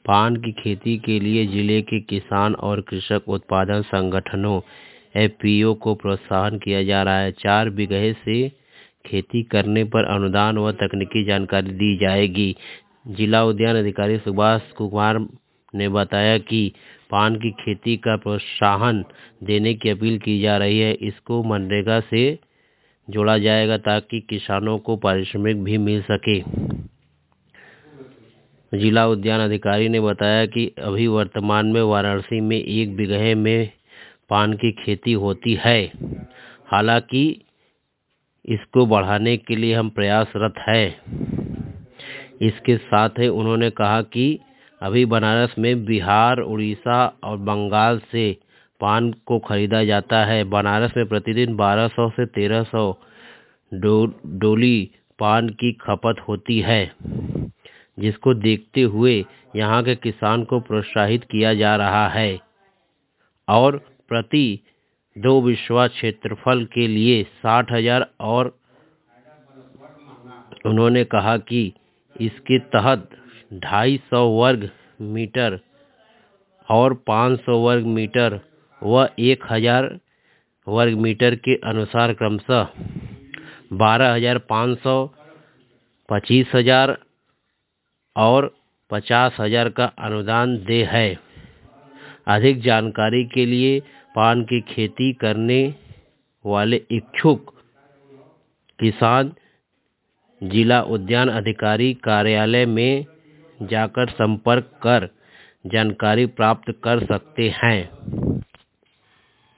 पान की खेती के लिए जिले के किसान और कृषक उत्पादन संगठनों एफपीओ को प्रोत्साहन किया जा रहा है। 4 बीघे से खेती करने पर अनुदान व तकनीकी जानकारी दी जाएगी। जिला उद्यान अधिकारी सुभाष कुमार ने बताया कि पान की खेती का प्रोत्साहन देने की अपील की जा रही है। इसको मनरेगा से जोड़ा जाएगा ताकि किसानों को पारिश्रमिक भी मिल सके। जिला उद्यान अधिकारी ने बताया कि अभी वर्तमान में वाराणसी में 1 बीघे में पान की खेती होती है। हालांकि इसको बढ़ाने के लिए हम प्रयासरत हैं। इसके साथ ही उन्होंने कहा कि अभी बनारस में बिहार, उड़ीसा और बंगाल से पान को खरीदा जाता है। बनारस में प्रतिदिन 1200 से 1300 डोली पान की खपत होती है, जिसको देखते हुए यहाँ के किसान को प्रोत्साहित किया जा रहा है और प्रति 2 बिस्वा क्षेत्रफल के लिए 60,000 और उन्होंने कहा कि इसके तहत 250 वर्ग मीटर और 500 वर्ग मीटर व 1000 वर्ग मीटर के अनुसार क्रमशः 12,500, 25,000 और 50,000 का अनुदान दे है। अधिक जानकारी के लिए पान की खेती करने वाले इच्छुक किसान जिला उद्यान अधिकारी कार्यालय में जाकर संपर्क कर जानकारी प्राप्त कर सकते हैं।